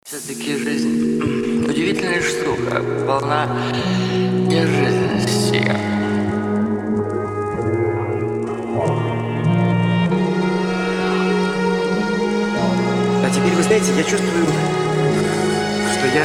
Все-таки жизнь удивительная штука, полна неожиданностей. А теперь, вы знаете, я чувствую, что я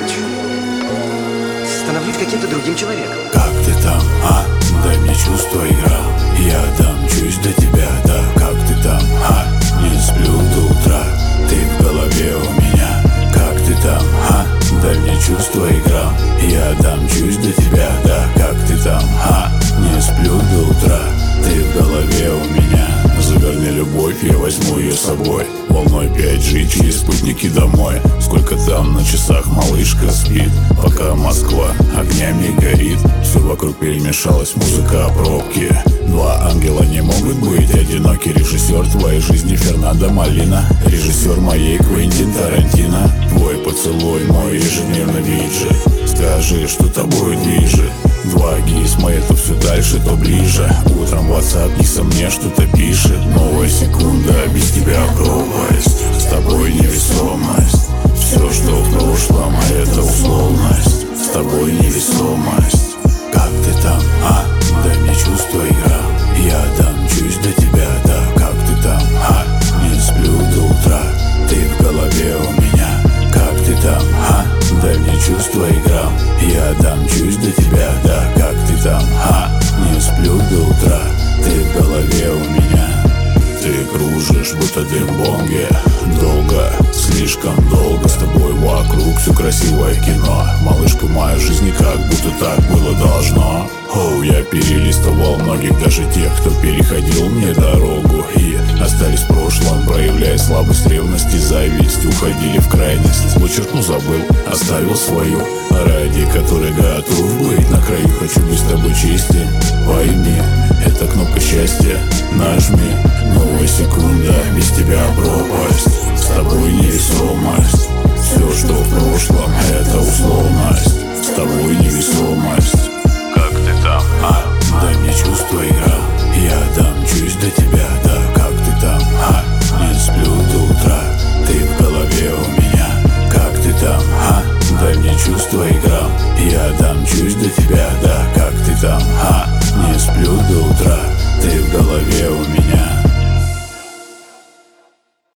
становлюсь каким-то другим человеком. Как ты там, а? Дай мне чувство, игра. Я домчусь до тебя, да. Как ты там, а? Не сплю до утра. Ты в голове у меня. Как ты там, а? Дай мне чувство, игра. Я домчусь до тебя, да. Как ты там, а? Не сплю до утра. Ты в голове у меня. Заверни любовь, я возьму ее с собой. Волной 5G через спутники домой. Сколько там на часах малышка спит, пока Москва огнями горит. Все вокруг перемешалось, музыка, пробки. Два ангела не могут быть одиноки. Режиссер твоей жизни Фернандо Малина. Режиссер моей Квентин Тарантино. Твой поцелуй, мой ежедневный виджет. Скажи, что тобой движет. Два гизма, это все дальше, то ближе. Утром в WhatsApp не со мне что-то пишет. Новая секунда, без тебя пропасть. С тобой невесомость. Все, что в прошлом, это условность. С тобой невесомость. Как ты там, а? Дай мне чувство, игра. Я домчусь до тебя, да. Как ты там, а? Не сплю до утра. Ты в голове у меня. Как ты там, а? Дай мне чувство, игра. Я домчусь до тебя, да. Как ты там, а? Не сплю до утра. Ты в голове у меня. Ты кружишь, будто дым в бонге. Долго, слишком долго. С тобой вокруг все красивое кино. Малышка, моя жизнь как будто так было должно. Оу, я перелистывал многих, даже тех, кто переходил мне дорогу. И остались в прошлом, проявляя слабость, ревность и зависть. Уходили в крайность, вычеркнул, забыл, оставил свою, ради которой готов быть. На краю хочу быть с тобой честен. Пойми, это кнопка счастья. Нажми, новая секунда, без тебя пропасть. С тобой невесомость. Все, что в прошлом, это условность. С тобой невесомость. Как ты там, а? Дай мне чувство, игра. Я домчусь до тебя, да. Как ты там, а? Не сплю до утра. Ты в голове у меня. Как ты там, а? Дай мне чувство, игра. Я домчусь до тебя, да. Как ты там, а? Не сплю до утра. Ты в голове у меня.